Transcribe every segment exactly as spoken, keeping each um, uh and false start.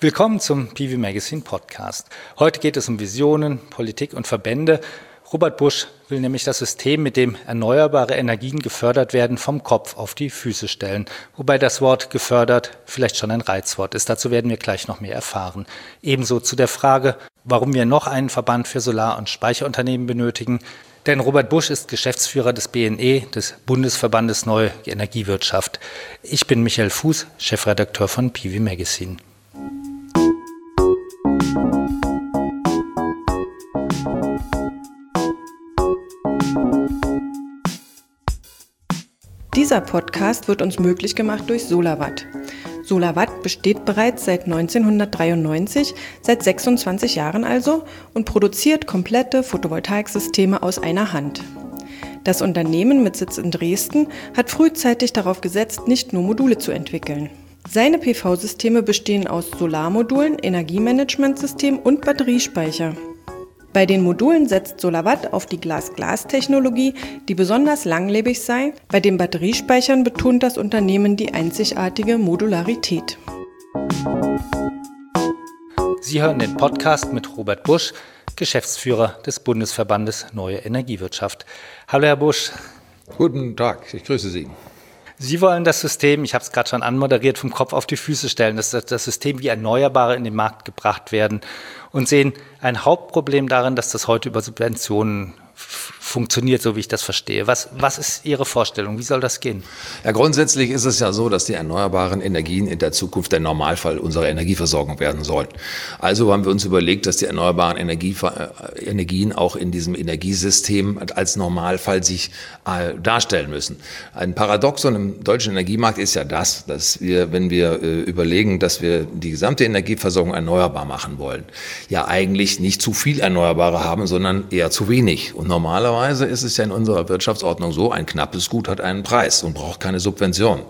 Willkommen zum P V Magazine Podcast. Heute geht es um Visionen, Politik und Verbände. Robert Busch will nämlich das System, mit dem erneuerbare Energien gefördert werden, vom Kopf auf die Füße stellen. Wobei das Wort gefördert vielleicht schon ein Reizwort ist. Dazu werden wir gleich noch mehr erfahren. Ebenso zu der Frage, warum wir noch einen Verband für Solar- und Speicherunternehmen benötigen. Denn Robert Busch ist Geschäftsführer des B N E, des Bundesverbandes Neue Energiewirtschaft. Ich bin Michael Fuß, Chefredakteur von P V Magazine. Dieser Podcast wird uns möglich gemacht durch SolarWatt. SolarWatt besteht bereits seit neunzehnhundertdreiundneunzig, seit sechsundzwanzig Jahren also, und produziert komplette Photovoltaiksysteme aus einer Hand. Das Unternehmen mit Sitz in Dresden hat frühzeitig darauf gesetzt, nicht nur Module zu entwickeln. Seine P V-Systeme bestehen aus Solarmodulen, Energiemanagementsystem und Batteriespeicher. Bei den Modulen setzt SolarWatt auf die Glas-Glas-Technologie, die besonders langlebig sei. Bei den Batteriespeichern betont das Unternehmen die einzigartige Modularität. Sie hören den Podcast mit Robert Busch, Geschäftsführer des Bundesverbandes Neue Energiewirtschaft. Hallo Herr Busch. Guten Tag, ich grüße Sie. Sie wollen das System, ich habe es gerade schon anmoderiert, vom Kopf auf die Füße stellen, dass das System wie Erneuerbare in den Markt gebracht werden und sehen ein Hauptproblem darin, dass das heute über Subventionen f- funktioniert, so wie ich das verstehe. Was, was ist Ihre Vorstellung? Wie soll das gehen? Ja, grundsätzlich ist es ja so, dass die erneuerbaren Energien in der Zukunft der Normalfall unserer Energieversorgung werden sollen. Also haben wir uns überlegt, dass die erneuerbaren Energie, äh, Energien auch in diesem Energiesystem als Normalfall sich äh, darstellen müssen. Ein Paradoxon im deutschen Energiemarkt ist ja das, dass wir, wenn wir äh, überlegen, dass wir die gesamte Energieversorgung erneuerbar machen wollen, ja eigentlich nicht zu viel Erneuerbare haben, sondern eher zu wenig. Und normalerweise ist es ja in unserer Wirtschaftsordnung so, ein knappes Gut hat einen Preis und braucht keine Subvention.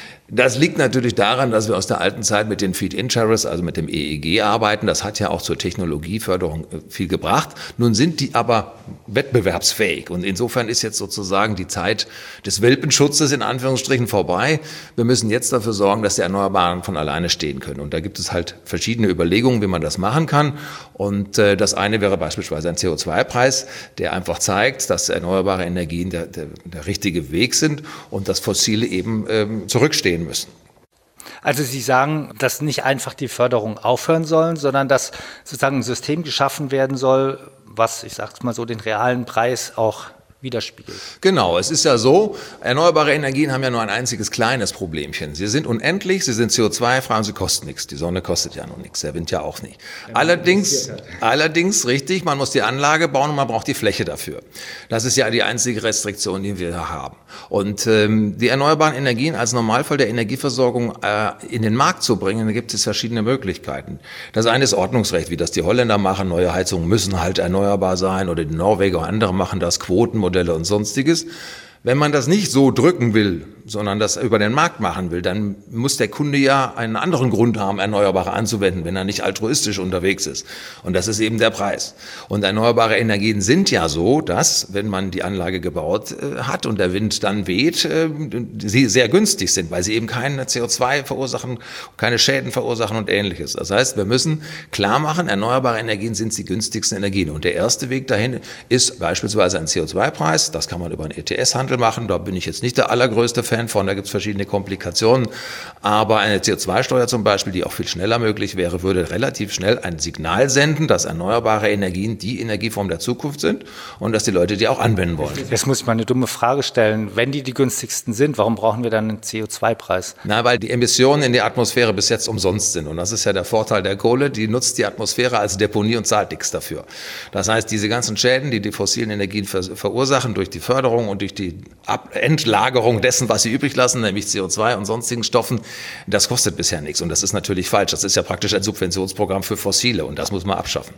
Das liegt natürlich daran, dass wir aus der alten Zeit mit den Feed-in-Tariffs, also mit dem E E G arbeiten. Das hat ja auch zur Technologieförderung viel gebracht. Nun sind die aber wettbewerbsfähig. Und insofern ist jetzt sozusagen die Zeit des Welpenschutzes in Anführungsstrichen vorbei. Wir müssen jetzt dafür sorgen, dass die Erneuerbaren von alleine stehen können. Und da gibt es halt verschiedene Überlegungen, wie man das machen kann. Und äh, das eine wäre beispielsweise ein C O zwei Preis, der einfach zeigt, dass erneuerbare Energien der, der, der richtige Weg sind und dass fossile eben ähm, zurückstehen müssen. Also Sie sagen, dass nicht einfach die Förderung aufhören soll, sondern dass sozusagen ein System geschaffen werden soll, was, ich sage es mal so, den realen Preis auch widerspiegelt. Genau, es ist ja so, erneuerbare Energien haben ja nur ein einziges kleines Problemchen. Sie sind unendlich, sie sind C O zwei frei und sie kosten nichts. Die Sonne kostet ja noch nichts, der Wind ja auch nicht. Allerdings, allerdings, richtig, man muss die Anlage bauen und man braucht die Fläche dafür. Das ist ja die einzige Restriktion, die wir haben. Und ähm, die erneuerbaren Energien als Normalfall der Energieversorgung äh, in den Markt zu bringen, da gibt es verschiedene Möglichkeiten. Das eine ist Ordnungsrecht, wie das die Holländer machen. Neue Heizungen müssen halt erneuerbar sein oder die Norweger und andere machen das, Quoten Modelle und Sonstiges. Wenn man das nicht so drücken will, sondern das über den Markt machen will, dann muss der Kunde ja einen anderen Grund haben, Erneuerbare anzuwenden, wenn er nicht altruistisch unterwegs ist. Und das ist eben der Preis. Und erneuerbare Energien sind ja so, dass, wenn man die Anlage gebaut äh, hat und der Wind dann weht, äh, sie sehr günstig sind, weil sie eben kein C O zwei verursachen, keine Schäden verursachen und Ähnliches. Das heißt, wir müssen klar machen, erneuerbare Energien sind die günstigsten Energien. Und der erste Weg dahin ist beispielsweise ein C O zwei Preis. Das kann man über einen E T S-Handel machen. Da bin ich jetzt nicht der allergrößte Fan von, da gibt es verschiedene Komplikationen. Aber eine C O zwei Steuer zum Beispiel, die auch viel schneller möglich wäre, würde relativ schnell ein Signal senden, dass erneuerbare Energien die Energieform der Zukunft sind und dass die Leute die auch anwenden wollen. Jetzt muss ich mal eine dumme Frage stellen. Wenn die die günstigsten sind, warum brauchen wir dann einen C O zwei Preis? Na, weil die Emissionen in die Atmosphäre bis jetzt umsonst sind. Und das ist ja der Vorteil der Kohle. Die nutzt die Atmosphäre als Deponie und zahlt nichts dafür. Das heißt, diese ganzen Schäden, die die fossilen Energien ver- verursachen durch die Förderung und durch die Ab- Endlagerung dessen, was sie übrig lassen, nämlich C O zwei und sonstigen Stoffen, das kostet bisher nichts. Und das ist natürlich falsch. Das ist ja praktisch ein Subventionsprogramm für Fossile. Und das muss man abschaffen.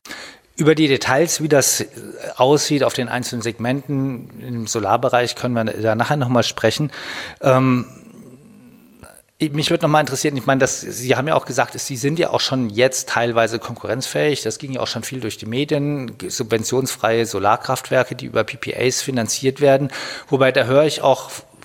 Über die Details, wie das aussieht auf den einzelnen Segmenten im Solarbereich, können wir da nachher nochmal sprechen. Ähm, mich würde nochmal interessieren, ich meine, das, Sie haben ja auch gesagt, Sie sind ja auch schon jetzt teilweise konkurrenzfähig. Das ging ja auch schon viel durch die Medien, subventionsfreie Solarkraftwerke, die über P P As finanziert werden. Wobei, da höre ich auch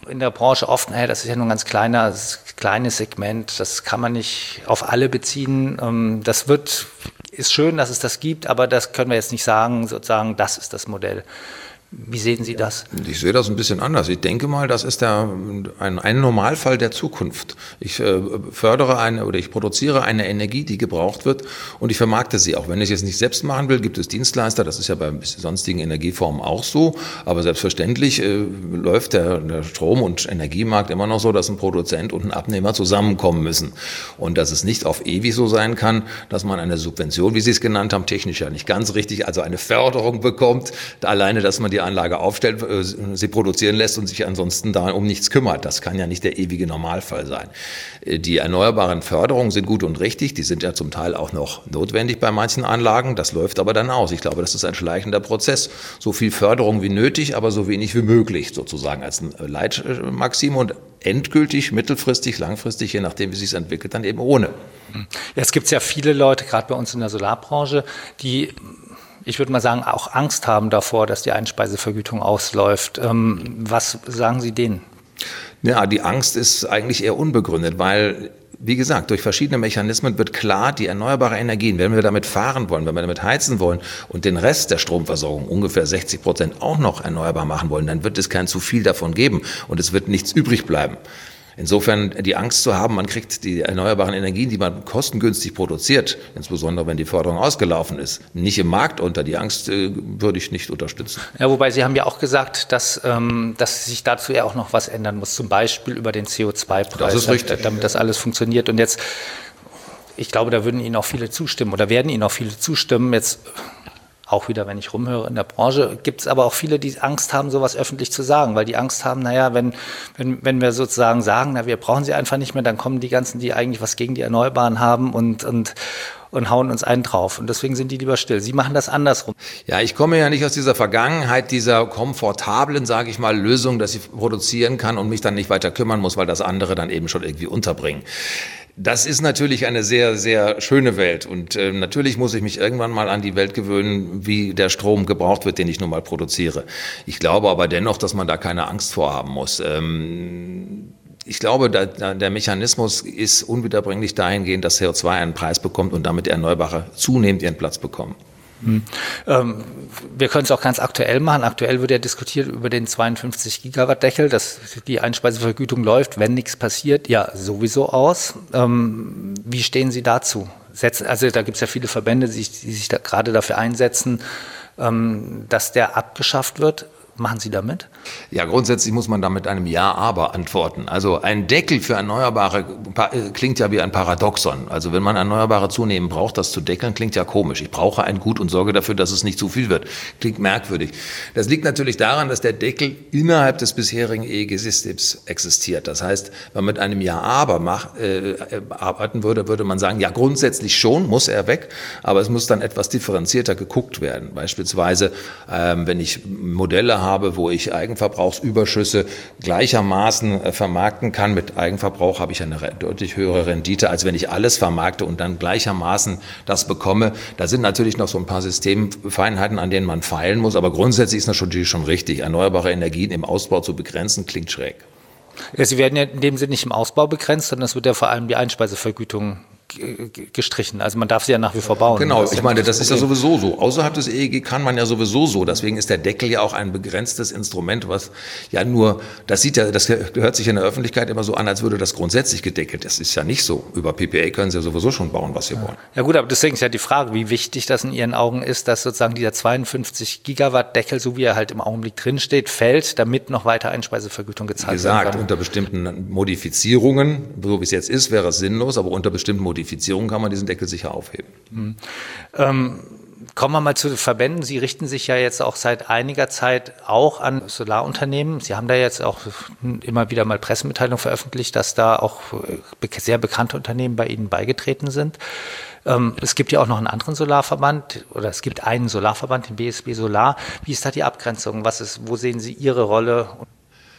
in der Branche oft, naja, das ist ja nur ein ganz kleiner, kleines Segment, das kann man nicht auf alle beziehen. Das wird, ist schön, dass es das gibt, aber das können wir jetzt nicht sagen, sozusagen, das ist das Modell. Wie sehen Sie das? Ich sehe das ein bisschen anders. Ich denke mal, das ist der, ein, ein Normalfall der Zukunft. Ich äh, fördere eine oder ich produziere eine Energie, die gebraucht wird und ich vermarkte sie. Auch wenn ich es nicht selbst machen will, gibt es Dienstleister. Das ist ja bei sonstigen Energieformen auch so. Aber selbstverständlich äh, läuft der, der Strom- und Energiemarkt immer noch so, dass ein Produzent und ein Abnehmer zusammenkommen müssen. Und dass es nicht auf ewig so sein kann, dass man eine Subvention, wie Sie es genannt haben, technisch ja nicht ganz richtig, also eine Förderung bekommt, alleine, dass man die die Anlage aufstellt, sie produzieren lässt und sich ansonsten da um nichts kümmert. Das kann ja nicht der ewige Normalfall sein. Die erneuerbaren Förderungen sind gut und richtig, die sind ja zum Teil auch noch notwendig bei manchen Anlagen, das läuft aber dann aus. Ich glaube, das ist ein schleichender Prozess. So viel Förderung wie nötig, aber so wenig wie möglich, sozusagen als ein Leitmaximum und endgültig, mittelfristig, langfristig, je nachdem, wie es sich entwickelt, dann eben ohne. Jetzt gibt es ja viele Leute, gerade bei uns in der Solarbranche, die, ich würde mal sagen, auch Angst haben davor, dass die Einspeisevergütung ausläuft. Ähm, was sagen Sie denen? Ja, die Angst ist eigentlich eher unbegründet, weil, wie gesagt, durch verschiedene Mechanismen wird klar, die erneuerbare Energien, wenn wir damit fahren wollen, wenn wir damit heizen wollen und den Rest der Stromversorgung, ungefähr sechzig Prozent, auch noch erneuerbar machen wollen, dann wird es kein zu viel davon geben und es wird nichts übrig bleiben. Insofern die Angst zu haben, man kriegt die erneuerbaren Energien, die man kostengünstig produziert, insbesondere wenn die Förderung ausgelaufen ist, nicht im Markt unter. Die Angst äh, würde ich nicht unterstützen. Ja, wobei Sie haben ja auch gesagt, dass, ähm, dass sich dazu ja auch noch was ändern muss, zum Beispiel über den C O zwei Preis, das ist richtig, damit das alles funktioniert. Und jetzt, ich glaube, da würden Ihnen auch viele zustimmen oder werden Ihnen auch viele zustimmen. Jetzt auch wieder, wenn ich rumhöre in der Branche, gibt es aber auch viele, die Angst haben, sowas öffentlich zu sagen, weil die Angst haben, naja, wenn, wenn, wenn wir sozusagen sagen, na, wir brauchen sie einfach nicht mehr, dann kommen die ganzen, die eigentlich was gegen die Erneuerbaren haben und, und, und hauen uns einen drauf. Und deswegen sind die lieber still. Sie machen das andersrum. Ja, ich komme ja nicht aus dieser Vergangenheit, dieser komfortablen, sage ich mal, Lösung, dass ich produzieren kann und mich dann nicht weiter kümmern muss, weil das andere dann eben schon irgendwie unterbringen. Das ist natürlich eine sehr, sehr schöne Welt und äh, natürlich muss ich mich irgendwann mal an die Welt gewöhnen, wie der Strom gebraucht wird, den ich nun mal produziere. Ich glaube aber dennoch, dass man da keine Angst vorhaben muss. Ähm, ich glaube, da, da, der Mechanismus ist unwiederbringlich dahingehend, dass C O zwei einen Preis bekommt und damit die Erneuerbare zunehmend ihren Platz bekommen. Hm. Ähm, wir können es auch ganz aktuell machen. Aktuell wird ja diskutiert über den zweiundfünfzig Gigawatt Deckel, dass die Einspeisevergütung läuft, wenn nichts passiert, ja sowieso aus. Ähm, wie stehen Sie dazu? Setzen, also da gibt es ja viele Verbände, die sich, die sich da gerade dafür einsetzen, ähm, dass der abgeschafft wird. Machen Sie damit? Ja, grundsätzlich muss man da mit einem Ja, aber antworten. Also ein Deckel für Erneuerbare klingt ja wie ein Paradoxon. Also wenn man Erneuerbare zunehmend braucht, das zu deckeln, klingt ja komisch. Ich brauche ein Gut und sorge dafür, dass es nicht zu viel wird. Klingt merkwürdig. Das liegt natürlich daran, dass der Deckel innerhalb des bisherigen E E G-Systems existiert. Das heißt, wenn man mit einem Ja, aber mach, äh, arbeiten würde, würde man sagen, ja, grundsätzlich schon, muss er weg, aber es muss dann etwas differenzierter geguckt werden. Beispielsweise, ähm, wenn ich Modelle habe, habe, wo ich Eigenverbrauchsüberschüsse gleichermaßen äh, vermarkten kann. Mit Eigenverbrauch habe ich eine re- deutlich höhere Rendite, als wenn ich alles vermarkte und dann gleichermaßen das bekomme. Da sind natürlich noch so ein paar Systemfeinheiten, an denen man feilen muss, aber grundsätzlich ist das schon, schon richtig. Erneuerbare Energien im Ausbau zu begrenzen, klingt schräg. Ja, sie werden ja in dem Sinne nicht im Ausbau begrenzt, sondern es wird ja vor allem die Einspeisevergütung gestrichen. Also man darf sie ja nach wie vor bauen. Genau, ich meine, das ist ja sowieso so. Außerhalb des E E G kann man ja sowieso so. Deswegen ist der Deckel ja auch ein begrenztes Instrument, was ja nur, das sieht ja, das hört sich in der Öffentlichkeit immer so an, als würde das grundsätzlich gedeckelt. Das ist ja nicht so. Über P P A können Sie ja sowieso schon bauen, was Sie wollen. Ja gut, aber deswegen ist ja die Frage, wie wichtig das in Ihren Augen ist, dass sozusagen dieser zweiundfünfzig Gigawatt Deckel, so wie er halt im Augenblick drinsteht, fällt, damit noch weiter Einspeisevergütung gezahlt wird. Wie gesagt, unter bestimmten Modifizierungen, so wie es jetzt ist, wäre es sinnlos, aber unter bestimmten Modifizierungen kann man diesen Deckel sicher aufheben. Mhm. Ähm, kommen wir mal zu den Verbänden. Sie richten sich ja jetzt auch seit einiger Zeit auch an Solarunternehmen. Sie haben da jetzt auch immer wieder mal Pressemitteilungen veröffentlicht, dass da auch sehr bekannte Unternehmen bei Ihnen beigetreten sind. Ähm, es gibt ja auch noch einen anderen Solarverband oder es gibt einen Solarverband, den B S B Solar. Wie ist da die Abgrenzung? Was ist, wo sehen Sie Ihre Rolle?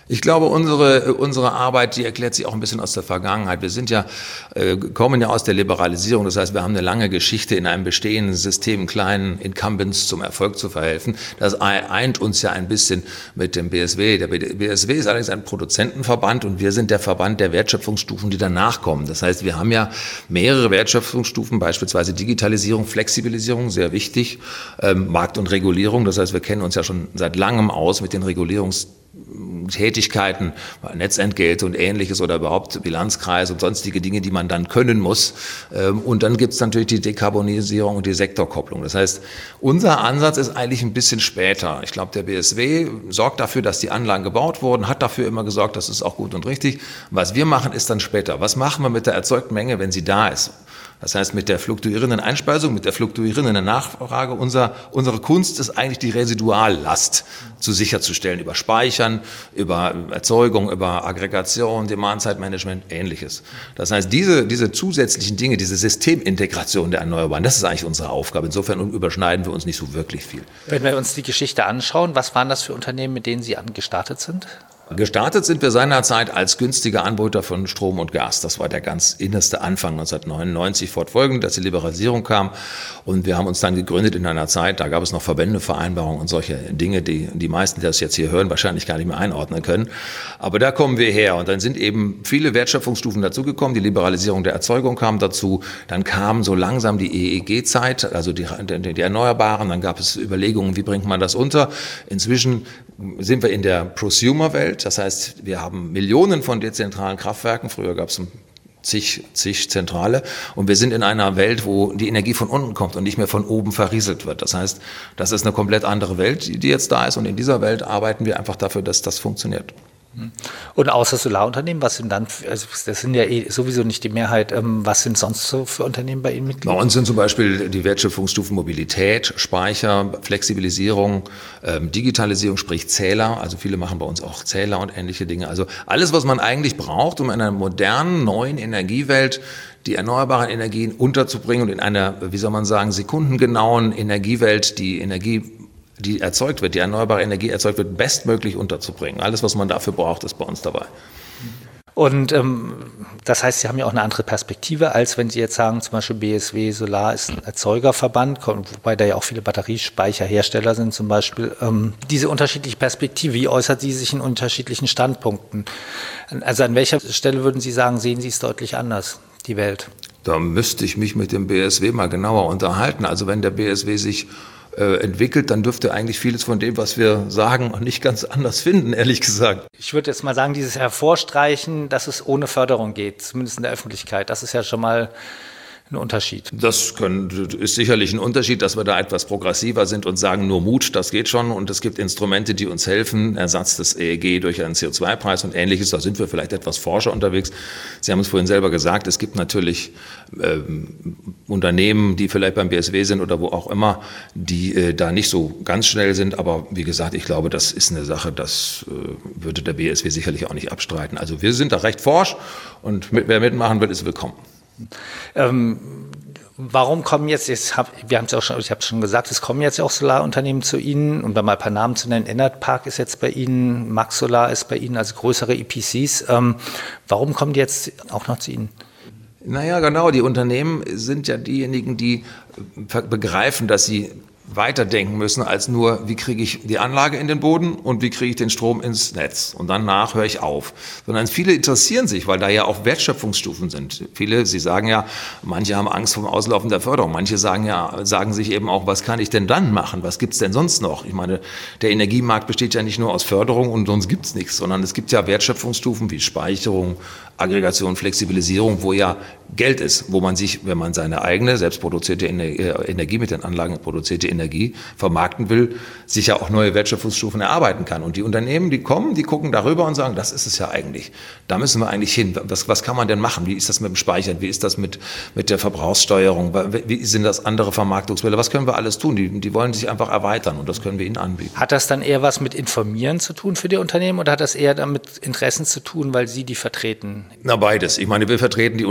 Ich glaube, unsere, unsere Arbeit, die erklärt sich auch ein bisschen aus der Vergangenheit. Wir sind ja, äh, kommen ja aus der Liberalisierung. Das heißt, wir haben eine lange Geschichte, in einem bestehenden System kleinen Incumbents zum Erfolg zu verhelfen. Das eint uns ja ein bisschen mit dem B S W. Der B S W ist allerdings ein Produzentenverband und wir sind der Verband der Wertschöpfungsstufen, die danach kommen. Das heißt, wir haben ja mehrere Wertschöpfungsstufen, beispielsweise Digitalisierung, Flexibilisierung, sehr wichtig, ähm, Markt und Regulierung. Das heißt, wir kennen uns ja schon seit langem aus mit den Regulierungs Tätigkeiten, Netzentgelte und Ähnliches oder überhaupt Bilanzkreis und sonstige Dinge, die man dann können muss. Und dann gibt es natürlich die Dekarbonisierung und die Sektorkopplung. Das heißt, unser Ansatz ist eigentlich ein bisschen später. Ich glaube, der B S W sorgt dafür, dass die Anlagen gebaut wurden, hat dafür immer gesorgt, das ist auch gut und richtig. Was wir machen, ist dann später. Was machen wir mit der erzeugten Menge, wenn sie da ist? Das heißt, mit der fluktuierenden Einspeisung, mit der fluktuierenden Nachfrage, unser, unsere Kunst ist eigentlich die Residuallast zu sicherzustellen über Speichern, über Erzeugung, über Aggregation, Demand-Side-Management, Ähnliches. Das heißt, diese, diese zusätzlichen Dinge, diese Systemintegration der Erneuerbaren, das ist eigentlich unsere Aufgabe. Insofern überschneiden wir uns nicht so wirklich viel. Wenn wir uns die Geschichte anschauen, was waren das für Unternehmen, mit denen Sie gestartet sind? Gestartet sind wir seinerzeit als günstiger Anbieter von Strom und Gas. Das war der ganz innerste Anfang neunzehnhundertneunundneunzig fortfolgend, dass die Liberalisierung kam. Und wir haben uns dann gegründet in einer Zeit, da gab es noch Verbände, Vereinbarungen und solche Dinge, die die meisten, die das jetzt hier hören, wahrscheinlich gar nicht mehr einordnen können. Aber da kommen wir her. Und dann sind eben viele Wertschöpfungsstufen dazugekommen. Die Liberalisierung der Erzeugung kam dazu. Dann kam so langsam die E E G-Zeit, also die, die, die Erneuerbaren. Dann gab es Überlegungen, wie bringt man das unter. Inzwischen sind wir in der Prosumer-Welt. Das heißt, wir haben Millionen von dezentralen Kraftwerken. Früher gab es zig, zig Zentrale. Und wir sind in einer Welt, wo die Energie von unten kommt und nicht mehr von oben verrieselt wird. Das heißt, das ist eine komplett andere Welt, die jetzt da ist. Und in dieser Welt arbeiten wir einfach dafür, dass das funktioniert. Und außer Solarunternehmen, was sind dann, also das sind ja eh sowieso nicht die Mehrheit, ähm, was sind sonst so für Unternehmen bei Ihnen Mitglied? Bei uns sind zum Beispiel die Wertschöpfungsstufen Mobilität, Speicher, Flexibilisierung, ähm, Digitalisierung, sprich Zähler. Also viele machen bei uns auch Zähler und ähnliche Dinge. Also alles, was man eigentlich braucht, um in einer modernen, neuen Energiewelt die erneuerbaren Energien unterzubringen und in einer, wie soll man sagen, sekundengenauen Energiewelt die Energie die erzeugt wird, die erneuerbare Energie erzeugt wird, bestmöglich unterzubringen. Alles, was man dafür braucht, ist bei uns dabei. Und ähm, das heißt, Sie haben ja auch eine andere Perspektive, als wenn Sie jetzt sagen, zum Beispiel B S W Solar ist ein Erzeugerverband, wobei da ja auch viele Batteriespeicherhersteller sind zum Beispiel. Ähm, diese unterschiedliche Perspektive, wie äußert sie sich in unterschiedlichen Standpunkten? Also an welcher Stelle würden Sie sagen, sehen Sie es deutlich anders, die Welt? Da müsste ich mich mit dem B S W mal genauer unterhalten. Also wenn der B S W sich entwickelt, dann dürfte eigentlich vieles von dem, was wir sagen, nicht ganz anders finden, ehrlich gesagt. Ich würde jetzt mal sagen, dieses Hervorstreichen, dass es ohne Förderung geht, zumindest in der Öffentlichkeit, das ist ja schon mal ein Unterschied. Das können, ist sicherlich ein Unterschied, dass wir da etwas progressiver sind und sagen, nur Mut, das geht schon. Und es gibt Instrumente, die uns helfen, Ersatz des E E G durch einen C O zwei Preis und Ähnliches. Da sind wir vielleicht etwas forscher unterwegs. Sie haben es vorhin selber gesagt, es gibt natürlich ähm, Unternehmen, die vielleicht beim B S W sind oder wo auch immer, die äh, da nicht so ganz schnell sind. Aber wie gesagt, ich glaube, das ist eine Sache, das äh, würde der B S W sicherlich auch nicht abstreiten. Also wir sind da recht forsch und mit, wer mitmachen will, ist willkommen. Ähm, warum kommen jetzt, jetzt hab, wir haben es auch schon, ich habe es schon gesagt, es kommen jetzt auch Solarunternehmen zu Ihnen, um da mal ein paar Namen zu nennen. Enertpark ist jetzt bei Ihnen, Max Solar ist bei Ihnen, also größere E P Cs. Ähm, warum kommen die jetzt auch noch zu Ihnen? Naja, genau, die Unternehmen sind ja diejenigen, die begreifen, dass sie weiterdenken müssen als nur, wie kriege ich die Anlage in den Boden und wie kriege ich den Strom ins Netz und danach höre ich auf. Sondern viele interessieren sich, weil da ja auch Wertschöpfungsstufen sind. Viele, sie sagen ja, manche haben Angst vor dem Auslaufen der Förderung, manche sagen ja, sagen sich eben auch, was kann ich denn dann machen, was gibt's denn sonst noch? Ich meine, der Energiemarkt besteht ja nicht nur aus Förderung und sonst gibt's nichts, sondern es gibt ja Wertschöpfungsstufen wie Speicherung, Aggregation, Flexibilisierung, wo ja Geld ist, wo man sich, wenn man seine eigene selbstproduzierte Energie mit den Anlagen produzierte Energie vermarkten will, sich ja auch neue Wertschöpfungsstufen erarbeiten kann. Und die Unternehmen, die kommen, die gucken darüber und sagen, das ist es ja eigentlich. Da müssen wir eigentlich hin. Was, was kann man denn machen? Wie ist das mit dem Speichern? Wie ist das mit, mit der Verbrauchssteuerung? Wie sind das andere Vermarktungswelle? Was können wir alles tun? Die, die wollen sich einfach erweitern und das können wir ihnen anbieten. Hat das dann eher was mit Informieren zu tun für die Unternehmen oder hat das eher damit Interessen zu tun, weil Sie die vertreten? Na, beides. Ich meine, wir vertreten die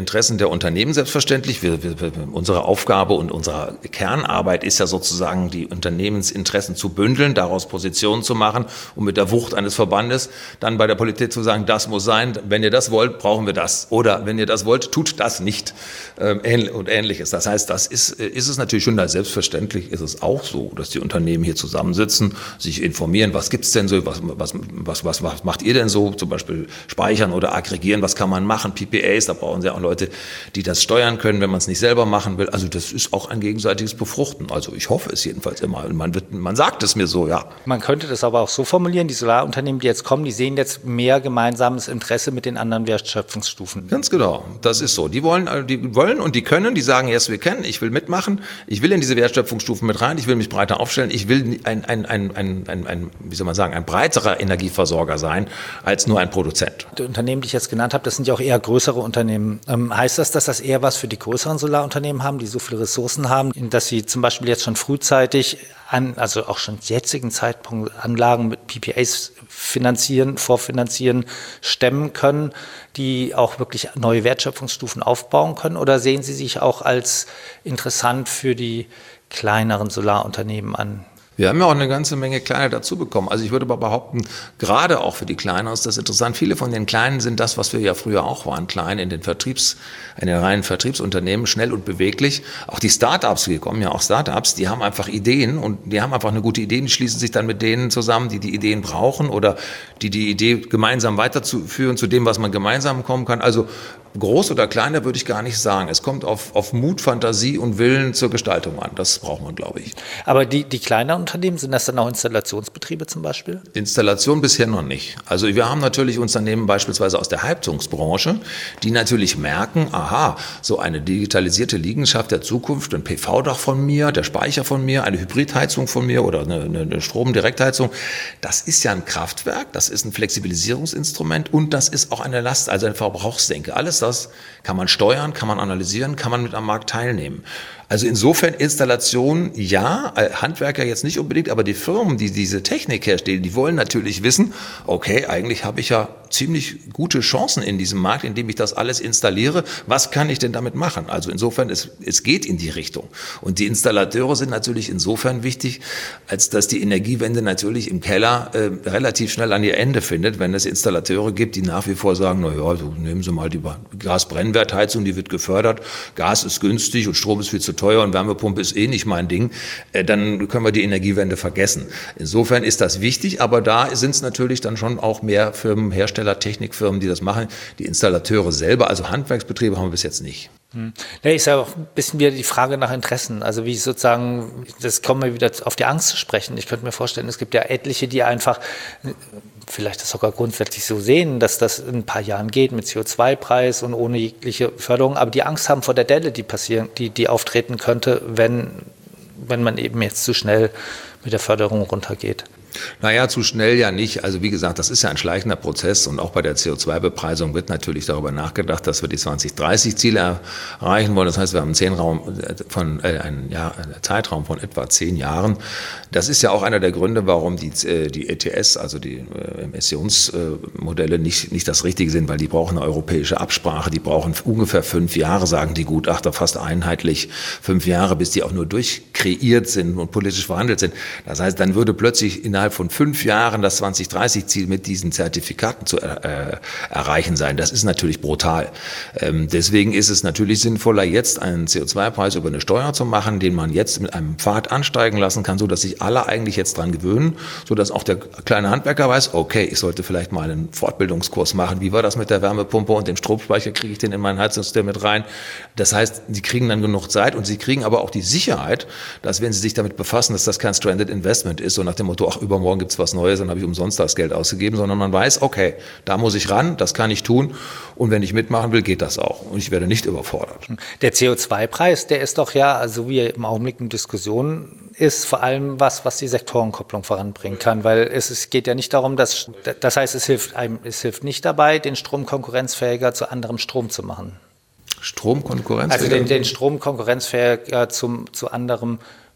Interessen der Unternehmen selbstverständlich. Wir, wir, unsere Aufgabe und unsere Kernarbeit ist ja sozusagen, die Unternehmensinteressen zu bündeln, daraus Positionen zu machen und mit der Wucht eines Verbandes dann bei der Politik zu sagen, das muss sein, wenn ihr das wollt, brauchen wir das. Oder wenn ihr das wollt, tut das nicht. Ähm, und Ähnliches. Das heißt, das ist, ist es natürlich schon, selbstverständlich ist es auch so, dass die Unternehmen hier zusammensitzen, sich informieren, was gibt's denn so, was, was, was, was, was macht ihr denn so, zum Beispiel speichern oder aggregieren, was kann man machen, P P As, da brauchen sie auch Leute, die das steuern können, wenn man es nicht selber machen will. Also das ist auch ein gegenseitiges Befruchten. Also ich hoffe es jedenfalls immer. Man, wird, man sagt es mir so, ja. Man könnte das aber auch so formulieren, die Solarunternehmen, die jetzt kommen, die sehen jetzt mehr gemeinsames Interesse mit den anderen Wertschöpfungsstufen. Ganz genau, das ist so. Die wollen, die wollen und die können, die sagen, yes, wir kennen, ich will mitmachen, ich will in diese Wertschöpfungsstufen mit rein, ich will mich breiter aufstellen, ich will ein, ein, ein, ein, ein, ein wie soll man sagen, ein breiterer Energieversorger sein, als nur ein Produzent. Die Unternehmen, die ich jetzt genannt habe, das sind ja auch eher größere Unternehmen. Ähm, heißt das, dass das eher was für die größeren Solarunternehmen haben, die so viele Ressourcen haben, dass sie zum Beispiel jetzt schon frühzeitig an, also auch schon jetzigen Zeitpunkt Anlagen mit P P As finanzieren, vorfinanzieren, stemmen können, die auch wirklich neue Wertschöpfungsstufen aufbauen können? Oder sehen Sie sich auch als interessant für die kleineren Solarunternehmen an? Wir haben ja auch eine ganze Menge Kleine dazu bekommen. Also ich würde aber behaupten, gerade auch für die Kleinen ist das interessant. Viele von den Kleinen sind das, was wir ja früher auch waren, klein in den Vertriebs, in den reinen Vertriebsunternehmen, schnell und beweglich. Auch die Startups, wir kommen ja auch Startups, die haben einfach Ideen und die haben einfach eine gute Idee, die schließen sich dann mit denen zusammen, die die Ideen brauchen oder die die Idee gemeinsam weiterzuführen zu dem, was man gemeinsam kommen kann. Also groß oder kleiner würde ich gar nicht sagen. Es kommt auf, auf Mut, Fantasie und Willen zur Gestaltung an. Das braucht man, glaube ich. Aber die, die kleineren Unternehmen, sind das dann auch Installationsbetriebe zum Beispiel? Installation bisher noch nicht. Also wir haben natürlich Unternehmen beispielsweise aus der Heizungsbranche, die natürlich merken, aha, so eine digitalisierte Liegenschaft der Zukunft, ein P V-Dach von mir, der Speicher von mir, eine Hybridheizung von mir oder eine, eine Stromdirektheizung, das ist ja ein Kraftwerk, das ist ein Flexibilisierungsinstrument und das ist auch eine Last, also eine Verbrauchssenke. Alles das kann man steuern, kann man analysieren, kann man mit am Markt teilnehmen. Also insofern Installation, ja, Handwerker jetzt nicht unbedingt, aber die Firmen, die diese Technik herstellen, die wollen natürlich wissen, okay, eigentlich habe ich ja ziemlich gute Chancen in diesem Markt, indem ich das alles installiere. Was kann ich denn damit machen? Also insofern, es, es geht in die Richtung. Und die Installateure sind natürlich insofern wichtig, als dass die Energiewende natürlich im Keller äh, relativ schnell an ihr Ende findet, wenn es Installateure gibt, die nach wie vor sagen, na ja, so nehmen Sie mal die Gasbrennwertheizung, die wird gefördert, Gas ist günstig und Strom ist viel zu teuer und Wärmepumpe ist eh nicht mein Ding, äh, dann können wir die Energiewende vergessen. Insofern ist das wichtig, aber da sind es natürlich dann schon auch mehr Firmen, Hersteller, Technikfirmen, die das machen. Die Installateure selber, also Handwerksbetriebe, haben wir bis jetzt nicht. Hm. Ja, ist ja auch ein bisschen wieder die Frage nach Interessen. Also wie ich sozusagen, das kommen wir wieder auf die Angst zu sprechen. Ich könnte mir vorstellen, es gibt ja etliche, die einfach vielleicht das sogar grundsätzlich so sehen, dass das in ein paar Jahren geht mit C O zwei Preis und ohne jegliche Förderung, aber die Angst haben vor der Delle, die passieren, die, die auftreten könnte, wenn, wenn man eben jetzt zu schnell mit der Förderung runtergeht. Naja, zu schnell ja nicht. Also wie gesagt, das ist ja ein schleichender Prozess und auch bei der C O zwei Bepreisung wird natürlich darüber nachgedacht, dass wir die zwanzig dreißig Ziele erreichen wollen. Das heißt, wir haben einen, Zehnraum von, äh, einen, ja, einen Zeitraum von etwa zehn Jahren. Das ist ja auch einer der Gründe, warum die, die E T S, also die äh, Emissionsmodelle, nicht, nicht das Richtige sind, weil die brauchen eine europäische Absprache. Die brauchen ungefähr fünf Jahre, sagen die Gutachter, fast einheitlich fünf Jahre, bis die auch nur durchkreiert sind und politisch verhandelt sind. Das heißt, dann würde plötzlich innerhalb von fünf Jahren das zwanzig dreißig Ziel mit diesen Zertifikaten zu äh, erreichen sein. Das ist natürlich brutal. Ähm, deswegen ist es natürlich sinnvoller, jetzt einen C O zwei Preis über eine Steuer zu machen, den man jetzt mit einem Pfad ansteigen lassen kann, so dass sich alle eigentlich jetzt dran gewöhnen, so dass auch der kleine Handwerker weiß, okay, ich sollte vielleicht mal einen Fortbildungskurs machen. Wie war das mit der Wärmepumpe und dem Stromspeicher? Kriege ich den in mein Heizungssystem mit rein? Das heißt, sie kriegen dann genug Zeit und sie kriegen aber auch die Sicherheit, dass wenn sie sich damit befassen, dass das kein Stranded Investment ist, so nach dem Motto, ach, übermorgen gibt es was Neues, dann habe ich umsonst das Geld ausgegeben, sondern man weiß, okay, da muss ich ran, das kann ich tun und wenn ich mitmachen will, geht das auch und ich werde nicht überfordert. Der C O zwei Preis, der ist doch ja, also wie er im Augenblick in Diskussion ist, vor allem was, was die Sektorenkopplung voranbringen kann, weil es, es geht ja nicht darum, dass, das heißt, es hilft einem, es hilft nicht dabei, den Strom konkurrenzfähiger zu anderem Strom zu machen. Strom konkurrenzfähiger? Also den, den Strom konkurrenzfähiger zum, zu anderem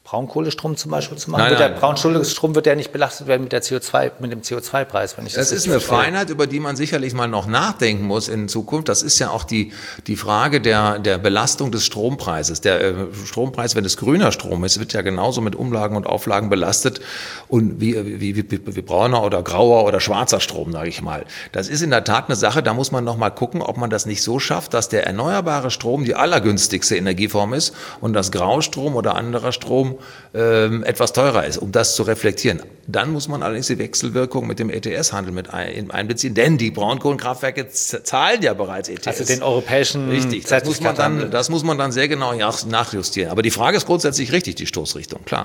Braunkohlestrom zum Beispiel zu machen? Nein, wird nein. Der Braunkohlestrom wird ja nicht belastet werden mit, der C O zwei, mit dem C O zwei Preis. Wenn ich das das ist eine Feinheit, über die man sicherlich mal noch nachdenken muss in Zukunft. Das ist ja auch die, die Frage der, der Belastung des Strompreises. Der äh, Strompreis, wenn es grüner Strom ist, wird ja genauso mit Umlagen und Auflagen belastet und wie, wie, wie, wie, wie brauner oder grauer oder schwarzer Strom, sage ich mal. Das ist in der Tat eine Sache, da muss man noch mal gucken, ob man das nicht so schafft, dass der erneuerbare Strom die allergünstigste Energieform ist und das Graustrom oder anderer Strom ähm, etwas teurer ist, um das zu reflektieren. Dann muss man allerdings die Wechselwirkung mit dem E T S-Handel mit ein, einbeziehen, denn die Braunkohlenkraftwerke zahlen ja bereits E T S. Also den europäischen Richtig, das muss man dann, das muss man dann sehr genau nachjustieren. Aber die Frage ist grundsätzlich richtig, die Stoßrichtung, klar.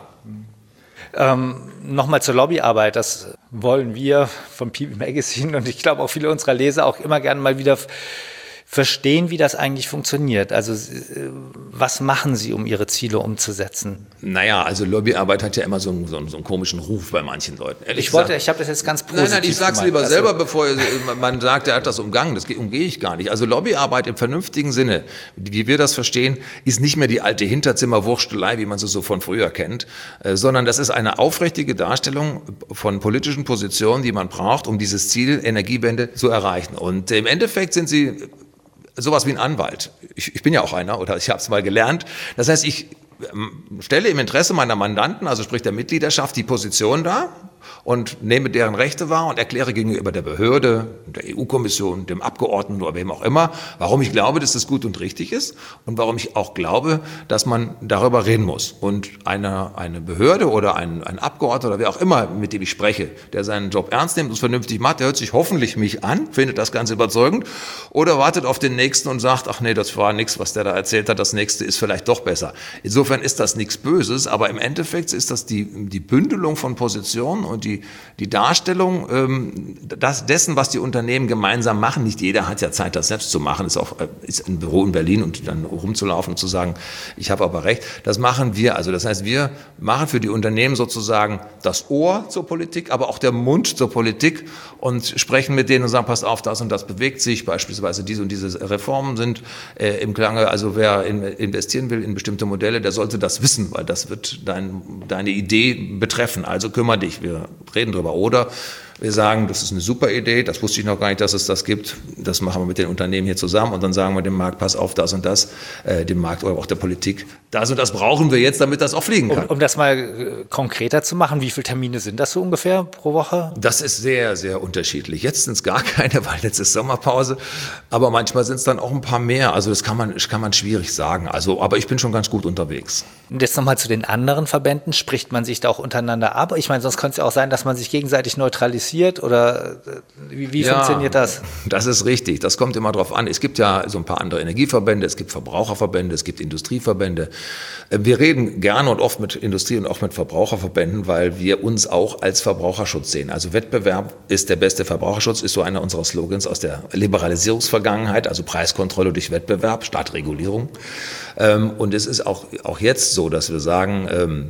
Ähm, Nochmal zur Lobbyarbeit, das wollen wir vom P B Magazine und ich glaube auch viele unserer Leser auch immer gerne mal wieder verstehen, wie das eigentlich funktioniert. Also was machen Sie, um Ihre Ziele umzusetzen? Naja, also Lobbyarbeit hat ja immer so einen, so einen, so einen komischen Ruf bei manchen Leuten. Ehrlich ich wollte, gesagt, ich habe das jetzt ganz positiv Nein, nein, ich sag's lieber also, selber, bevor man sagt, er hat das umgangen. Das umgehe ich gar nicht. Also Lobbyarbeit im vernünftigen Sinne, wie wir das verstehen, ist nicht mehr die alte Hinterzimmerwurstelei, wie man sie so von früher kennt, sondern das ist eine aufrichtige Darstellung von politischen Positionen, die man braucht, um dieses Ziel Energiewende zu erreichen. Und im Endeffekt sind sie sowas wie ein Anwalt. Ich, ich bin ja auch einer, oder ich habe es mal gelernt. Das heißt, ich stelle im Interesse meiner Mandanten, also sprich der Mitgliedschaft, die Position dar und nehme deren Rechte wahr und erkläre gegenüber der Behörde, der E U-Kommission, dem Abgeordneten oder wem auch immer, warum ich glaube, dass das gut und richtig ist und warum ich auch glaube, dass man darüber reden muss. Und eine, eine Behörde oder ein, ein Abgeordneter oder wer auch immer, mit dem ich spreche, der seinen Job ernst nimmt und es vernünftig macht, der hört sich hoffentlich mich an, findet das ganz überzeugend oder wartet auf den Nächsten und sagt, ach nee, das war nichts, was der da erzählt hat, das Nächste ist vielleicht doch besser. Insofern ist das nichts Böses, aber im Endeffekt ist das die, die Bündelung von Positionen und die, die Darstellung ähm, das, dessen, was die Unternehmen gemeinsam machen. Nicht jeder hat ja Zeit, das selbst zu machen. Ist auch ist ein Büro in Berlin und dann rumzulaufen und zu sagen, ich habe aber recht. Das machen wir. Also das heißt, wir machen für die Unternehmen sozusagen das Ohr zur Politik, aber auch der Mund zur Politik und sprechen mit denen und sagen, passt auf, das und das bewegt sich. Beispielsweise diese und diese Reformen sind äh, im Klange. Also wer in, investieren will in bestimmte Modelle, der sollte das wissen, weil das wird dein, deine Idee betreffen. Also kümmere dich. Wir reden drüber. Oder wir sagen, das ist eine super Idee, das wusste ich noch gar nicht, dass es das gibt. Das machen wir mit den Unternehmen hier zusammen und dann sagen wir dem Markt, pass auf, das und das, äh, dem Markt oder auch der Politik, das und das brauchen wir jetzt, damit das auch fliegen kann. Um, um das mal äh, konkreter zu machen, wie viele Termine sind das so ungefähr pro Woche? Das ist sehr, sehr unterschiedlich. Jetzt sind es gar keine, weil jetzt ist Sommerpause, aber manchmal sind es dann auch ein paar mehr. Also das kann man, kann man schwierig sagen. Also, aber ich bin schon ganz gut unterwegs. Und jetzt nochmal zu den anderen Verbänden. Spricht man sich da auch untereinander ab? Ich meine, sonst könnte es ja auch sein, dass man sich gegenseitig neutralisiert. Oder wie, wie ja, funktioniert das? Das ist richtig. Das kommt immer drauf an. Es gibt ja so ein paar andere Energieverbände, es gibt Verbraucherverbände, es gibt Industrieverbände. Wir reden gerne und oft mit Industrie- und auch mit Verbraucherverbänden, weil wir uns auch als Verbraucherschutz sehen. Also Wettbewerb ist der beste Verbraucherschutz, ist so einer unserer Slogans aus der Liberalisierungsvergangenheit, also Preiskontrolle durch Wettbewerb statt Regulierung. Und es ist auch, auch jetzt so, dass wir sagen,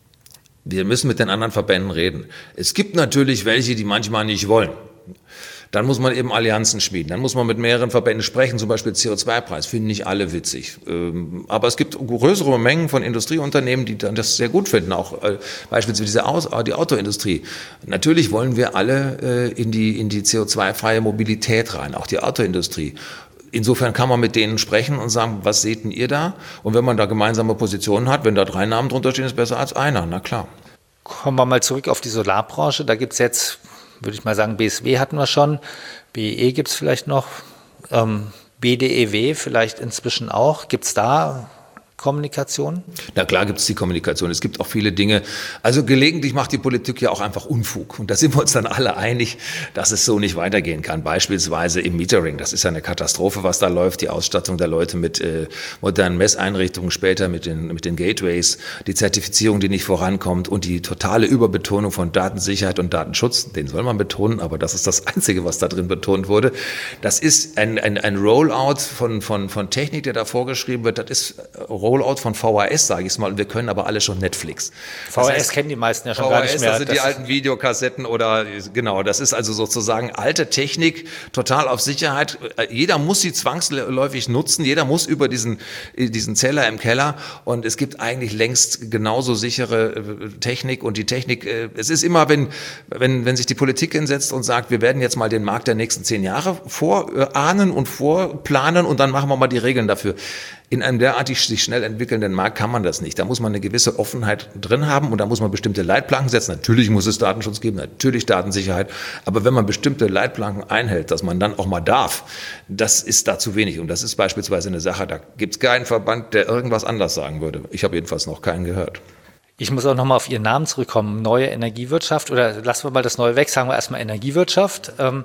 wir müssen mit den anderen Verbänden reden. Es gibt natürlich welche, die manchmal nicht wollen. Dann muss man eben Allianzen schmieden. Dann muss man mit mehreren Verbänden sprechen, zum Beispiel C O zwei Preis. Finden nicht alle witzig. Aber es gibt größere Mengen von Industrieunternehmen, die das sehr gut finden. Auch beispielsweise die Autoindustrie. Natürlich wollen wir alle in die, in die C O zwei freie Mobilität rein, auch die Autoindustrie. Insofern kann man mit denen sprechen und sagen, was seht denn ihr da? Und wenn man da gemeinsame Positionen hat, wenn da drei Namen drunter stehen, ist besser als einer, na klar. Kommen wir mal zurück auf die Solarbranche. Da gibt es jetzt, würde ich mal sagen, B S W hatten wir schon, B E E gibt es vielleicht noch, ähm, B D E W vielleicht inzwischen auch. Gibt es da Kommunikation? Na klar gibt es die Kommunikation. Es gibt auch viele Dinge. Also gelegentlich macht die Politik ja auch einfach Unfug. Und da sind wir uns dann alle einig, dass es so nicht weitergehen kann. Beispielsweise im Metering. Das ist ja eine Katastrophe, was da läuft. Die Ausstattung der Leute mit äh, modernen Messeinrichtungen, später mit den, mit den Gateways, die Zertifizierung, die nicht vorankommt und die totale Überbetonung von Datensicherheit und Datenschutz. Den soll man betonen, aber das ist das Einzige, was da drin betont wurde. Das ist ein, ein, ein Rollout von, von, von Technik, der da vorgeschrieben wird. Das ist Roboter Rollout von V H S, sage ich mal, und wir können aber alle schon Netflix. V H S das heißt, kennen die meisten ja schon V H S, gar nicht mehr. Das sind das die alten Videokassetten oder, genau, das ist also sozusagen alte Technik, total auf Sicherheit. Jeder muss sie zwangsläufig nutzen, jeder muss über diesen, diesen Zeller im Keller, und es gibt eigentlich längst genauso sichere Technik, und die Technik, es ist immer, wenn, wenn, wenn sich die Politik hinsetzt und sagt, wir werden jetzt mal den Markt der nächsten zehn Jahre vorahnen und vorplanen und dann machen wir mal die Regeln dafür. In einem derartig sich schnell entwickelnden Markt kann man das nicht. Da muss man eine gewisse Offenheit drin haben und da muss man bestimmte Leitplanken setzen. Natürlich muss es Datenschutz geben, natürlich Datensicherheit. Aber wenn man bestimmte Leitplanken einhält, dass man dann auch mal darf, das ist da zu wenig. Und das ist beispielsweise eine Sache, da gibt es keinen Verband, der irgendwas anders sagen würde. Ich habe jedenfalls noch keinen gehört. Ich muss auch nochmal auf Ihren Namen zurückkommen. Neue Energiewirtschaft, oder lassen wir mal das Neue weg, sagen wir erstmal Energiewirtschaft. Ähm,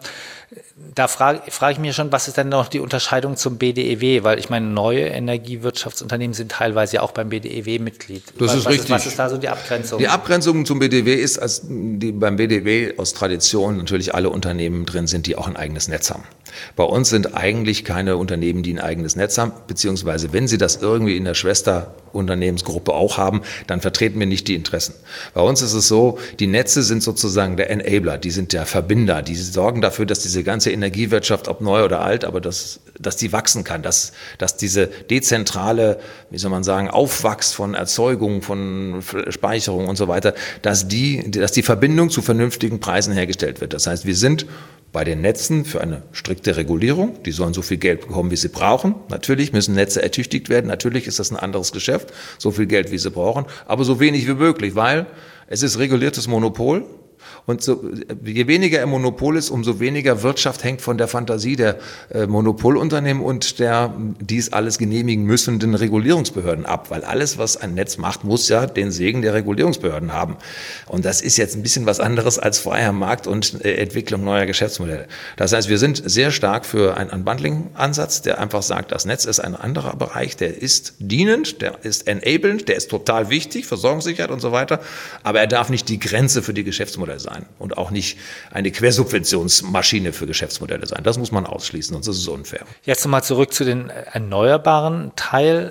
da frage, frage ich mich schon, was ist denn noch die Unterscheidung zum B D E W? Weil ich meine, neue Energiewirtschaftsunternehmen sind teilweise ja auch beim B D E W Mitglied. Das was, ist was richtig. Ist, was ist da so die Abgrenzung? Die Abgrenzung zum B D E W ist, als die beim B D E W aus Tradition natürlich alle Unternehmen drin sind, die auch ein eigenes Netz haben. Bei uns sind eigentlich keine Unternehmen, die ein eigenes Netz haben, beziehungsweise wenn sie das irgendwie in der Schwesterunternehmensgruppe auch haben, dann vertreten wir nicht die Interessen. Bei uns ist es so, die Netze sind sozusagen der Enabler, die sind der Verbinder, die sorgen dafür, dass diese ganze Energiewirtschaft, ob neu oder alt, aber dass, dass die wachsen kann, dass, dass diese dezentrale, wie soll man sagen, Aufwachs von Erzeugung, von Speicherung und so weiter, dass die, dass die Verbindung zu vernünftigen Preisen hergestellt wird. Das heißt, wir sind bei den Netzen für eine strikte Regulierung. Die sollen so viel Geld bekommen, wie sie brauchen. Natürlich müssen Netze ertüchtigt werden. Natürlich ist das ein anderes Geschäft. So viel Geld, wie sie brauchen. Aber so wenig wie möglich, weil es ist reguliertes Monopol. Und so, je weniger ein Monopol ist, umso weniger Wirtschaft hängt von der Fantasie der äh, Monopolunternehmen und der dies alles genehmigen müssenden Regulierungsbehörden ab. Weil alles, was ein Netz macht, muss ja den Segen der Regulierungsbehörden haben. Und das ist jetzt ein bisschen was anderes als freier Markt und äh, Entwicklung neuer Geschäftsmodelle. Das heißt, wir sind sehr stark für einen Unbundling-Ansatz, der einfach sagt, das Netz ist ein anderer Bereich, der ist dienend, der ist enablend, der ist total wichtig, Versorgungssicherheit und so weiter. Aber er darf nicht die Grenze für die Geschäftsmodelle sein. Und auch nicht eine Quersubventionsmaschine für Geschäftsmodelle sein. Das muss man ausschließen, sonst ist es unfair. Jetzt nochmal zurück zu den erneuerbaren Teil.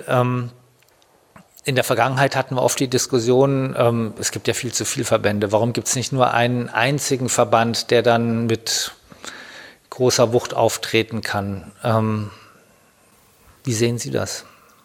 In der Vergangenheit hatten wir oft die Diskussion, es gibt ja viel zu viele Verbände. Warum gibt es nicht nur einen einzigen Verband, der dann mit großer Wucht auftreten kann? Wie sehen Sie das?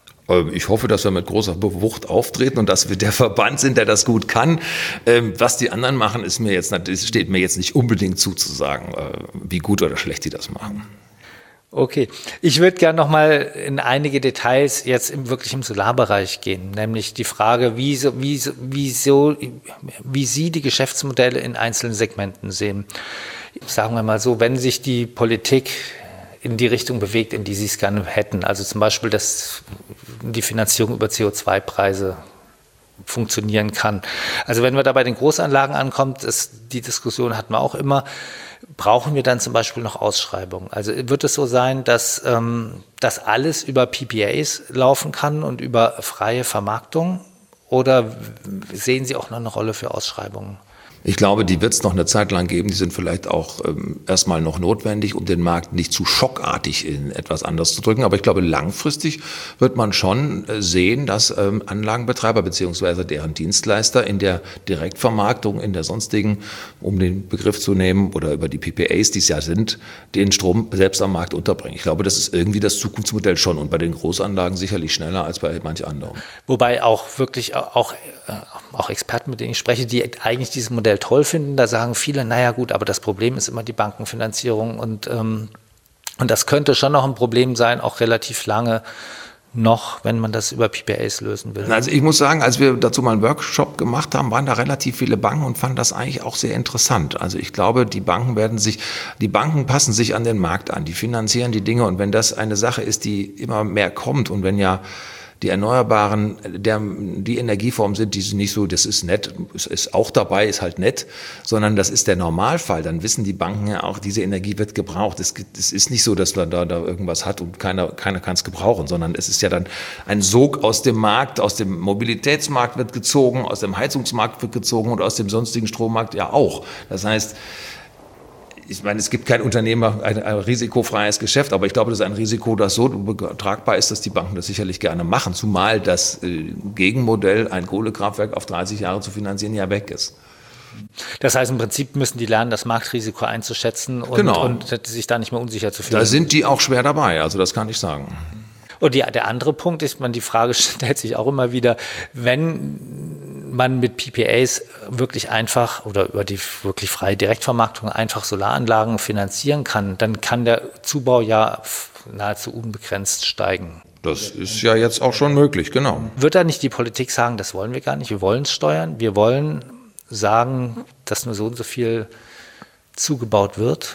Ich hoffe, dass wir mit großer Wucht auftreten und dass wir der Verband sind, der das gut kann. Was die anderen machen, ist mir jetzt, steht mir jetzt nicht unbedingt zu, zu sagen, wie gut oder schlecht die das machen. Okay, ich würde gerne noch mal in einige Details jetzt im, wirklich im Solarbereich gehen, nämlich die Frage, wie, so, wie, so, wie, so, wie Sie die Geschäftsmodelle in einzelnen Segmenten sehen. Sagen wir mal so, wenn sich die Politik in die Richtung bewegt, in die Sie es gerne hätten. Also zum Beispiel, dass die Finanzierung über C O zwei Preise funktionieren kann. Also wenn wir da bei den Großanlagen ankommen, das, die Diskussion hatten wir auch immer, brauchen wir dann zum Beispiel noch Ausschreibungen? Also wird es so sein, dass ähm, das alles über P P As laufen kann und über freie Vermarktung? Oder sehen Sie auch noch eine Rolle für Ausschreibungen? Ich glaube, die wird es noch eine Zeit lang geben. Die sind vielleicht auch ähm, erstmal noch notwendig, um den Markt nicht zu schockartig in etwas anderes zu drücken. Aber ich glaube, langfristig wird man schon äh, sehen, dass ähm, Anlagenbetreiber beziehungsweise deren Dienstleister in der Direktvermarktung, in der sonstigen, um den Begriff zu nehmen, oder über die P P As, die es ja sind, den Strom selbst am Markt unterbringen. Ich glaube, das ist irgendwie das Zukunftsmodell schon und bei den Großanlagen sicherlich schneller als bei manch anderen. Wobei auch wirklich auch, auch Experten, mit denen ich spreche, die eigentlich dieses Modell toll finden, da sagen viele, naja gut, aber das Problem ist immer die Bankenfinanzierung und, ähm, und das könnte schon noch ein Problem sein, auch relativ lange noch, wenn man das über P P As lösen will. Also ich muss sagen, als wir dazu mal einen Workshop gemacht haben, waren da relativ viele Banken und fanden das eigentlich auch sehr interessant. Also ich glaube, die Banken werden sich, die Banken passen sich an den Markt an, die finanzieren die Dinge und wenn das eine Sache ist, die immer mehr kommt und wenn ja die Erneuerbaren, der, die Energieformen sind, die sind nicht so, das ist nett, es ist auch dabei, ist halt nett, sondern das ist der Normalfall. Dann wissen die Banken ja auch, diese Energie wird gebraucht. Es, es ist nicht so, dass man da, da irgendwas hat und keiner, keiner kann es gebrauchen, sondern es ist ja dann ein Sog aus dem Markt, aus dem Mobilitätsmarkt wird gezogen, aus dem Heizungsmarkt wird gezogen und aus dem sonstigen Strommarkt ja auch. Das heißt, Ich meine, es gibt kein Unternehmer, ein, ein risikofreies Geschäft, aber ich glaube, das ist ein Risiko, das so tragbar ist, dass die Banken das sicherlich gerne machen, zumal das äh, Gegenmodell, ein Kohlekraftwerk auf dreißig Jahre zu finanzieren, ja weg ist. Das heißt, im Prinzip müssen die lernen, das Marktrisiko einzuschätzen und, genau. und sich da nicht mehr unsicher zu fühlen. Da sind die auch schwer dabei, also das kann ich sagen. Und die, der andere Punkt ist, man die Frage stellt sich auch immer wieder, wenn man mit P P As wirklich einfach oder über die wirklich freie Direktvermarktung einfach Solaranlagen finanzieren kann, dann kann der Zubau ja nahezu unbegrenzt steigen. Das ist ja jetzt auch schon möglich, genau. Wird da nicht die Politik sagen, das wollen wir gar nicht, wir wollen es steuern, wir wollen sagen, dass nur so und so viel zugebaut wird?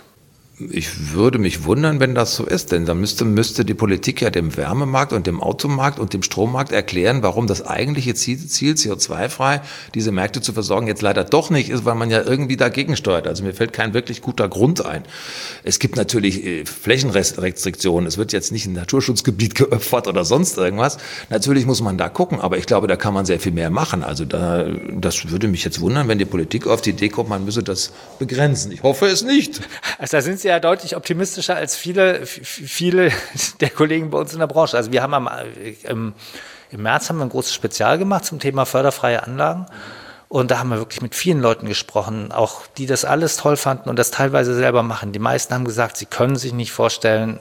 Ich würde mich wundern, wenn das so ist, denn dann müsste, müsste die Politik ja dem Wärmemarkt und dem Automarkt und dem Strommarkt erklären, warum das eigentliche Ziel, Ziel C O zwei frei, diese Märkte zu versorgen, jetzt leider doch nicht ist, weil man ja irgendwie dagegen steuert. Also mir fällt kein wirklich guter Grund ein. Es gibt natürlich äh, Flächenrestriktionen, es wird jetzt nicht ein Naturschutzgebiet geopfert oder sonst irgendwas. Natürlich muss man da gucken, aber ich glaube, da kann man sehr viel mehr machen. Also da, das würde mich jetzt wundern, wenn die Politik auf die Idee kommt, man müsse das begrenzen. Ich hoffe es nicht. Also da sind Sie ja deutlich optimistischer als viele, viele der Kollegen bei uns in der Branche. Also wir haben am, im, im März haben wir ein großes Spezial gemacht zum Thema förderfreie Anlagen. Und da haben wir wirklich mit vielen Leuten gesprochen, auch die das alles toll fanden und das teilweise selber machen. Die meisten haben gesagt, sie können sich nicht vorstellen,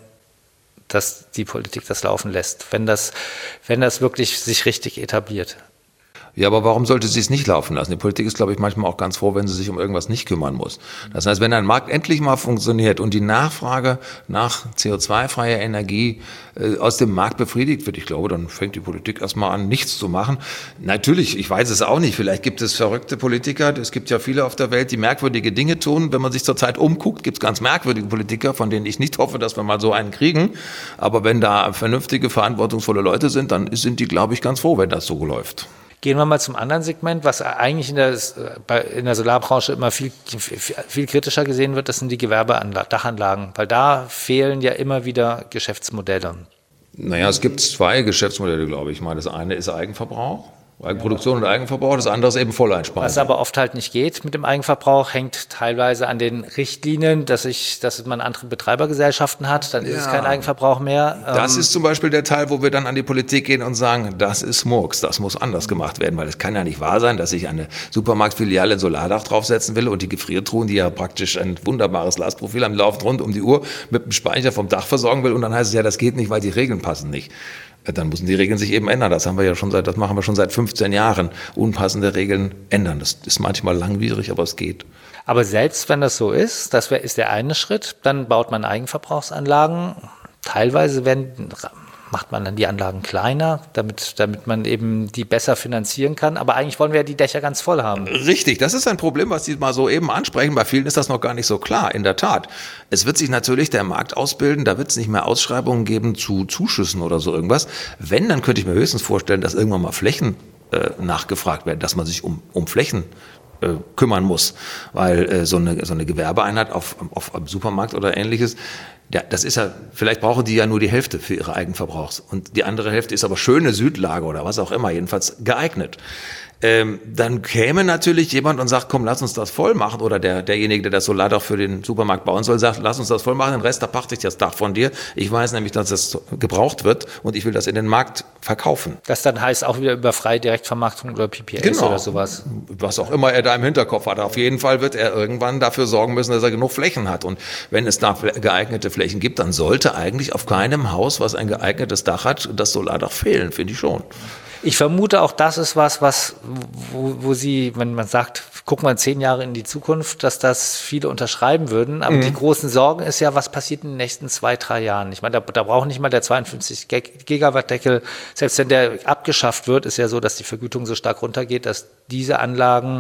dass die Politik das laufen lässt, wenn das, wenn das wirklich sich richtig etabliert. Ja, aber warum sollte sie es nicht laufen lassen? Die Politik ist, glaube ich, manchmal auch ganz froh, wenn sie sich um irgendwas nicht kümmern muss. Das heißt, wenn ein Markt endlich mal funktioniert und die Nachfrage nach C O zwei freier Energie äh, aus dem Markt befriedigt wird, ich glaube, dann fängt die Politik erstmal an, nichts zu machen. Natürlich, ich weiß es auch nicht, vielleicht gibt es verrückte Politiker, es gibt ja viele auf der Welt, die merkwürdige Dinge tun. Wenn man sich zurzeit umguckt, gibt es ganz merkwürdige Politiker, von denen ich nicht hoffe, dass wir mal so einen kriegen. Aber wenn da vernünftige, verantwortungsvolle Leute sind, dann sind die, glaube ich, ganz froh, wenn das so läuft. Gehen wir mal zum anderen Segment, was eigentlich in der, in der Solarbranche immer viel, viel kritischer gesehen wird, das sind die Gewerbedachanlagen, weil da fehlen ja immer wieder Geschäftsmodelle. Naja, es gibt zwei Geschäftsmodelle, glaube ich. Ich meine, das eine ist Eigenverbrauch. Eigenproduktion und Eigenverbrauch, das andere ist eben Volleinspeisung. Was aber oft halt nicht geht mit dem Eigenverbrauch, hängt teilweise an den Richtlinien, dass ich, dass man andere Betreibergesellschaften hat, dann ist ja. es kein Eigenverbrauch mehr. Das ähm, ist zum Beispiel der Teil, wo wir dann an die Politik gehen und sagen, das ist Murks, das muss anders gemacht werden, weil es kann ja nicht wahr sein, dass ich eine Supermarktfiliale ein Solardach draufsetzen will und die Gefriertruhen, die ja praktisch ein wunderbares Lastprofil haben, laufen rund um die Uhr mit dem Speicher vom Dach versorgen will und dann heißt es ja, das geht nicht, weil die Regeln passen nicht. Dann müssen die Regeln sich eben ändern. Das haben wir ja schon seit, das machen wir schon seit fünfzehn Jahren. Unpassende Regeln ändern. Das ist manchmal langwierig, aber es geht. Aber selbst wenn das so ist, das wär, ist der eine Schritt, dann baut man Eigenverbrauchsanlagen. Teilweise werden, macht man dann die Anlagen kleiner, damit, damit man eben die besser finanzieren kann. Aber eigentlich wollen wir ja die Dächer ganz voll haben. Richtig, das ist ein Problem, was Sie mal so eben ansprechen. Bei vielen ist das noch gar nicht so klar, in der Tat. Es wird sich natürlich der Markt ausbilden, da wird es nicht mehr Ausschreibungen geben zu Zuschüssen oder so irgendwas. Wenn, dann könnte ich mir höchstens vorstellen, dass irgendwann mal Flächen äh, nachgefragt werden, dass man sich um, um Flächen äh, kümmern muss. Weil äh, so, eine, so eine Gewerbeeinheit auf, auf einem Supermarkt oder ähnliches, ja, das ist ja, vielleicht brauchen die ja nur die Hälfte für ihre Eigenverbrauchs. Und die andere Hälfte ist aber schöne Südlage oder was auch immer, jedenfalls geeignet. Ähm, dann käme natürlich jemand und sagt, komm, lass uns das voll machen. Oder der, derjenige, der das Solardach für den Supermarkt bauen soll, sagt, lass uns das voll machen, den Rest, da pachte ich das Dach von dir. Ich weiß nämlich, dass das gebraucht wird und ich will das in den Markt verkaufen. Das dann heißt auch wieder über freie Direktvermarktung oder P P As genau. oder sowas. Was auch immer er da im Hinterkopf hat. Auf jeden Fall wird er irgendwann dafür sorgen müssen, dass er genug Flächen hat. Und wenn es da geeignete Flächen gibt, dann sollte eigentlich auf keinem Haus, was ein geeignetes Dach hat, das Solardach fehlen, finde ich schon. Ich vermute auch, das ist was, was wo, wo Sie, wenn man sagt, guck mal zehn Jahre in die Zukunft, dass das viele unterschreiben würden. Aber mhm. die großen Sorgen ist ja, was passiert in den nächsten zwei, drei Jahren. Ich meine, da, da braucht nicht mal der zweiundfünfzig Gigawatt Deckel. Selbst wenn der abgeschafft wird, ist ja so, dass die Vergütung so stark runtergeht, dass diese Anlagen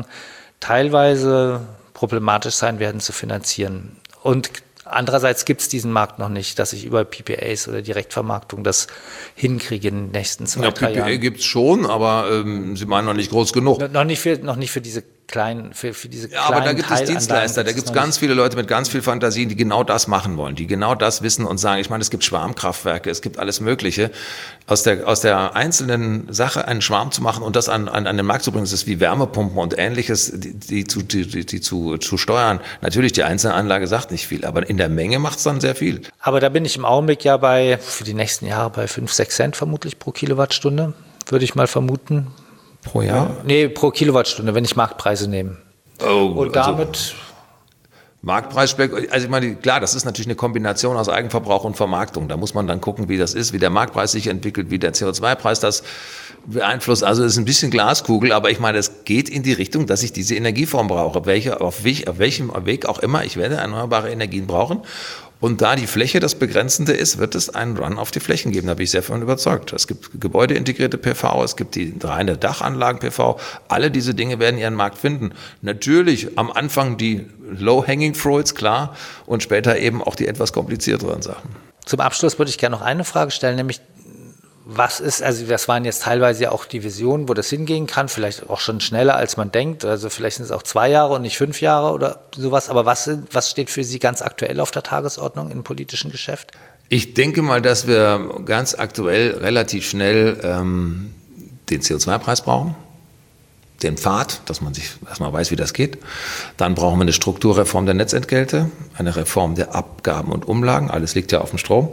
teilweise problematisch sein werden zu finanzieren. Und andererseits gibt es diesen Markt noch nicht, dass ich über P P As oder Direktvermarktung das hinkriege in den nächsten zwei, ja, drei Jahren. P P A Jahren. gibt es schon, aber ähm, Sie meinen noch nicht groß genug. No, noch, nicht für, noch nicht für diese kleinen, für, für diese ja, kleinen aber da gibt es Dienstleister, da gibt es ganz viele Leute mit ganz viel Fantasien, die genau das machen wollen, die genau das wissen und sagen, ich meine, es gibt Schwarmkraftwerke, es gibt alles Mögliche. Aus der, aus der einzelnen Sache einen Schwarm zu machen und das an, an, an den Markt zu bringen, das ist wie Wärmepumpen und Ähnliches, die, die, zu, die, die, die zu, zu steuern. Natürlich, die einzelne Anlage sagt nicht viel, aber in der Menge macht es dann sehr viel. Aber da bin ich im Augenblick ja bei, für die nächsten Jahre bei fünf, sechs Cent vermutlich pro Kilowattstunde, würde ich mal vermuten. Pro Jahr? Nee, pro Kilowattstunde, wenn ich Marktpreise nehme. Oh, und damit... Also Marktpreis, also ich meine, klar, das ist natürlich eine Kombination aus Eigenverbrauch und Vermarktung. Da muss man dann gucken, wie das ist, wie der Marktpreis sich entwickelt, wie der C O zwei Preis das beeinflusst. Also es ist ein bisschen Glaskugel, aber ich meine, es geht in die Richtung, dass ich diese Energieform brauche. Welche, auf, welch, auf welchem Weg auch immer, ich werde erneuerbare Energien brauchen. Und da die Fläche das Begrenzende ist, wird es einen Run auf die Flächen geben. Da bin ich sehr von überzeugt. Es gibt gebäudeintegrierte P V, es gibt die reine Dachanlagen-P V. Alle diese Dinge werden ihren Markt finden. Natürlich am Anfang die low-hanging fruits, klar, und später eben auch die etwas komplizierteren Sachen. Zum Abschluss würde ich gerne noch eine Frage stellen, nämlich was ist, also das waren jetzt teilweise ja auch die Visionen, wo das hingehen kann, vielleicht auch schon schneller, als man denkt, also vielleicht sind es auch zwei Jahre und nicht fünf Jahre oder sowas, aber was, was steht für Sie ganz aktuell auf der Tagesordnung im politischen Geschäft? Ich denke mal, dass wir ganz aktuell relativ schnell ähm, den C O zwei Preis brauchen, den Pfad, dass man sich erstmal weiß, wie das geht. Dann brauchen wir eine Strukturreform der Netzentgelte, eine Reform der Abgaben und Umlagen, alles liegt ja auf dem Strom.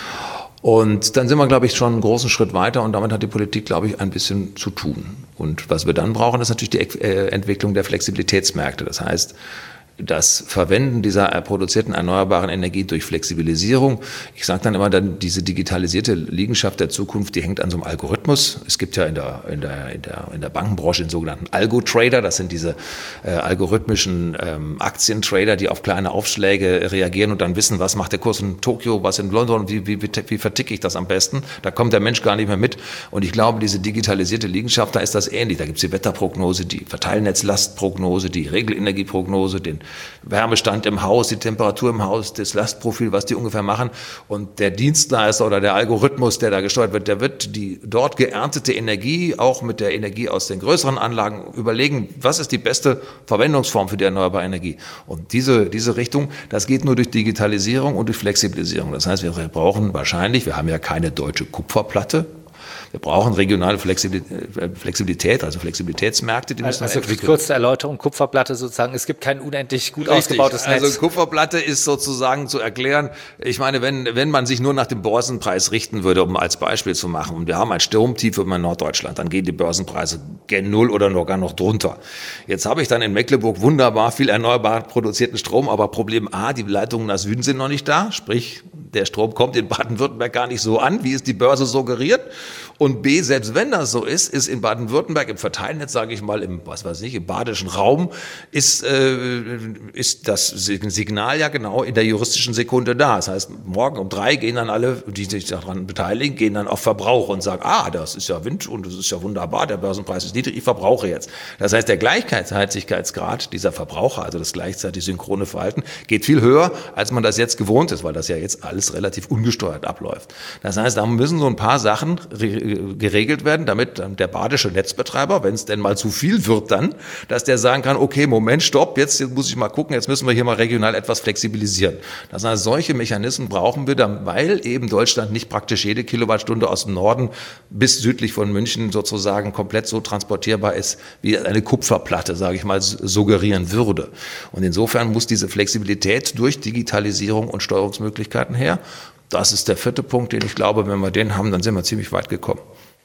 Und dann sind wir, glaube ich, schon einen großen Schritt weiter und damit hat die Politik, glaube ich, ein bisschen zu tun. Und was wir dann brauchen, ist natürlich die Entwicklung der Flexibilitätsmärkte. Das heißt, das Verwenden dieser produzierten erneuerbaren Energie durch Flexibilisierung. Ich sage dann immer, dann diese digitalisierte Liegenschaft der Zukunft, die hängt an so einem Algorithmus. Es gibt ja in der, in der, in der, in der Bankenbranche den sogenannten Algo-Trader. Das sind diese äh, algorithmischen ähm, Aktientrader, die auf kleine Aufschläge reagieren und dann wissen, was macht der Kurs in Tokio, was in London, wie, wie, wie, wie verticke ich das am besten. Da kommt der Mensch gar nicht mehr mit. Und ich glaube, diese digitalisierte Liegenschaft, da ist das ähnlich. Da gibt es die Wetterprognose, die Verteilnetzlastprognose, die Regelenergieprognose, den Wärmestand im Haus, die Temperatur im Haus, das Lastprofil, was die ungefähr machen. Und der Dienstleister oder der Algorithmus, der da gesteuert wird, der wird die dort geerntete Energie auch mit der Energie aus den größeren Anlagen überlegen, was ist die beste Verwendungsform für die erneuerbare Energie. Und diese, diese Richtung, das geht nur durch Digitalisierung und durch Flexibilisierung. Das heißt, wir brauchen wahrscheinlich, wir haben ja keine deutsche Kupferplatte, wir brauchen regionale Flexibilität, also Flexibilitätsmärkte, die müssen also, wir entwickeln. Kurze Erläuterung, Kupferplatte sozusagen, es gibt kein unendlich gut Richtig. ausgebautes Netz. Also Kupferplatte ist sozusagen zu erklären, ich meine, wenn, wenn man sich nur nach dem Börsenpreis richten würde, um als Beispiel zu machen, und wir haben ein Sturmtief in Norddeutschland, dann gehen die Börsenpreise gen Null oder sogar noch drunter. Jetzt habe ich dann in Mecklenburg wunderbar viel erneuerbar produzierten Strom, aber Problem A, die Leitungen nach Süden sind noch nicht da, sprich, der Strom kommt in Baden-Württemberg gar nicht so an, wie es die Börse suggeriert. Und B, selbst wenn das so ist, ist in Baden-Württemberg im Verteilnetz, sage ich mal, im, was weiß ich, im badischen Raum, ist, äh, ist das Signal ja genau in der juristischen Sekunde da. Das heißt, morgen um drei gehen dann alle, die sich daran beteiligen, gehen dann auf Verbrauch und sagen, ah, das ist ja Wind und das ist ja wunderbar, der Börsenpreis ist niedrig, ich verbrauche jetzt. Das heißt, der Gleichheitlichkeitsgrad dieser Verbraucher, also das gleichzeitig synchrone Verhalten, geht viel höher, als man das jetzt gewohnt ist, weil das ja jetzt alles relativ ungesteuert abläuft. Das heißt, da müssen so ein paar Sachen geregelt werden, damit der badische Netzbetreiber, wenn es denn mal zu viel wird dann, dass der sagen kann, okay, Moment, stopp, jetzt, jetzt muss ich mal gucken, jetzt müssen wir hier mal regional etwas flexibilisieren. Das heißt, solche Mechanismen brauchen wir dann, weil eben Deutschland nicht praktisch jede Kilowattstunde aus dem Norden bis südlich von München sozusagen komplett so transportierbar ist, wie eine Kupferplatte, sage ich mal, suggerieren würde. Und insofern muss diese Flexibilität durch Digitalisierung und Steuerungsmöglichkeiten her. Das ist der vierte Punkt, den ich glaube, wenn wir den haben, dann sind wir ziemlich weit gekommen.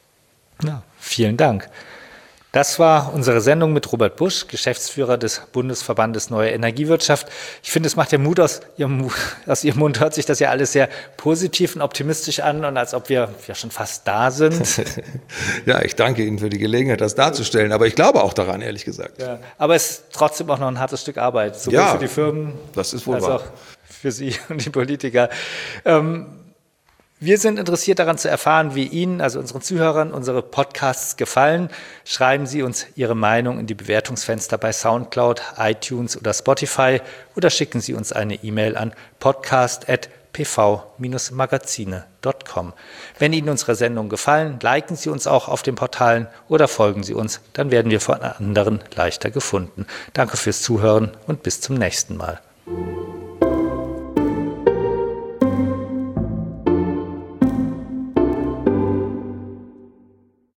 Ja, vielen Dank. Das war unsere Sendung mit Robert Busch, Geschäftsführer des Bundesverbandes Neue Energiewirtschaft. Ich finde, es macht ja Mut aus Ihrem, aus Ihrem Mund, hört sich das ja alles sehr positiv und optimistisch an und als ob wir ja schon fast da sind. Ja, ich danke Ihnen für die Gelegenheit, das darzustellen, aber ich glaube auch daran, ehrlich gesagt. Ja, aber es ist trotzdem auch noch ein hartes Stück Arbeit, sowohl ja, für die Firmen das ist wohl als wahr. auch für Sie und die Politiker. Ähm, Wir sind interessiert daran zu erfahren, wie Ihnen, also unseren Zuhörern, unsere Podcasts gefallen. Schreiben Sie uns Ihre Meinung in die Bewertungsfenster bei Soundcloud, iTunes oder Spotify oder schicken Sie uns eine E-Mail an podcast at p v Magazine punkt com. Wenn Ihnen unsere Sendungen gefallen, liken Sie uns auch auf den Portalen oder folgen Sie uns, dann werden wir von anderen leichter gefunden. Danke fürs Zuhören und bis zum nächsten Mal.